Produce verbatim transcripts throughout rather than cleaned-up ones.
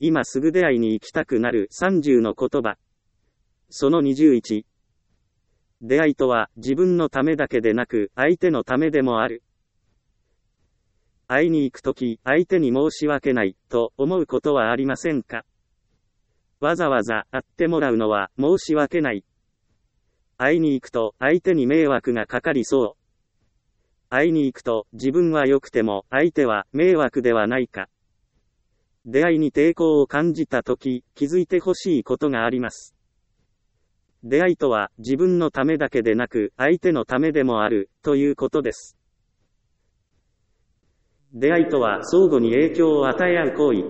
今すぐ出会いに行きたくなるさんじゅうの言葉。そのにじゅういち。出会いとは自分のためだけでなく相手のためでもある。会いに行くとき、相手に申し訳ないと思うことはありませんか？わざわざ会ってもらうのは申し訳ない。会いに行くと相手に迷惑がかかりそう。会いに行くと自分は良くても相手は迷惑ではないか。出会いに抵抗を感じたとき、気づいてほしいことがあります。出会いとは自分のためだけでなく相手のためでもあるということです。出会いとは相互に影響を与え合う行為。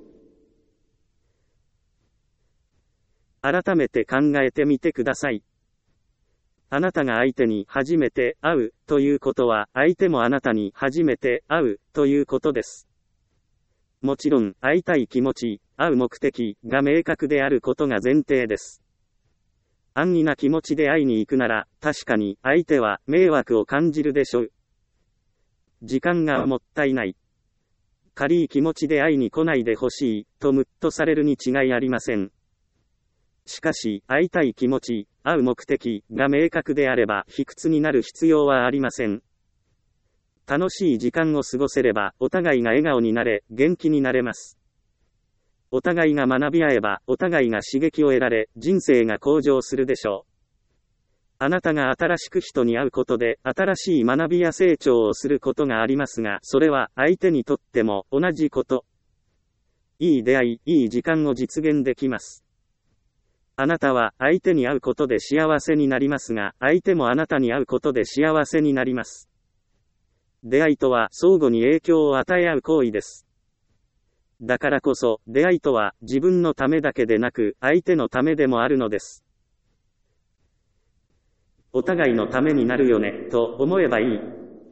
改めて考えてみてください。あなたが相手に初めて会うということは相手もあなたに初めて会うということです。もちろん会いたい気持ち、会う目的が明確であることが前提です。安易な気持ちで会いに行くなら確かに相手は迷惑を感じるでしょう。時間がもったいない。軽い気持ちで会いに来ないでほしいとムッとされるに違いありません。しかし会いたい気持ち、会う目的が明確であれば卑屈になる必要はありません。楽しい時間を過ごせればお互いが笑顔になれ、元気になれます。お互いが学び合えばお互いが刺激を得られ、人生が向上するでしょう。あなたが新しく人に会うことで新しい学びや成長をすることがありますが、それは相手にとっても同じこと。いい出会い、いい時間を実現できます。あなたは相手に会うことで幸せになりますが、相手もあなたに会うことで幸せになります。出会いとは相互に影響を与え合う行為です。だからこそ、出会いとは自分のためだけでなく、相手のためでもあるのです。お互いのためになるよね、と思えばいい。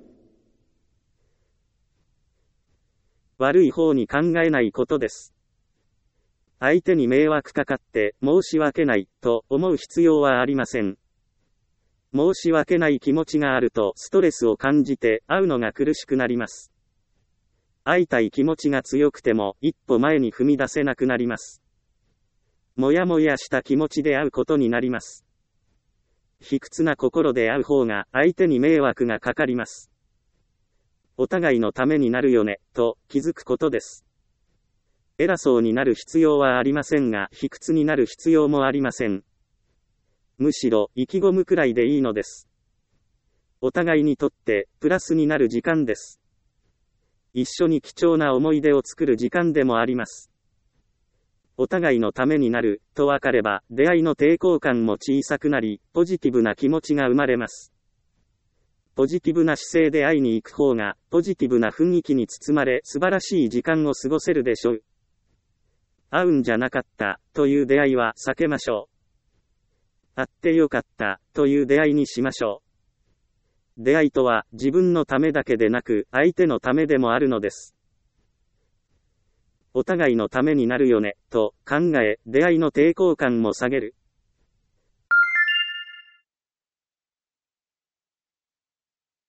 悪い方に考えないことです。相手に迷惑かかって申し訳ないと思う必要はありません。申し訳ない気持ちがあるとストレスを感じて会うのが苦しくなります。会いたい気持ちが強くても一歩前に踏み出せなくなります。もやもやした気持ちで会うことになります。卑屈な心で会う方が相手に迷惑がかかります。お互いのためになるよね、と気づくことです。偉そうになる必要はありませんが、卑屈になる必要もありません。むしろ、意気込むくらいでいいのです。お互いにとって、プラスになる時間です。一緒に貴重な思い出を作る時間でもあります。お互いのためになる、と分かれば、出会いの抵抗感も小さくなり、ポジティブな気持ちが生まれます。ポジティブな姿勢で会いに行く方が、ポジティブな雰囲気に包まれ、素晴らしい時間を過ごせるでしょう。会うんじゃなかった、という出会いは避けましょう。会ってよかった、という出会いにしましょう。出会いとは、自分のためだけでなく、相手のためでもあるのです。お互いのためになるよね、と考え、出会いの抵抗感も下げる。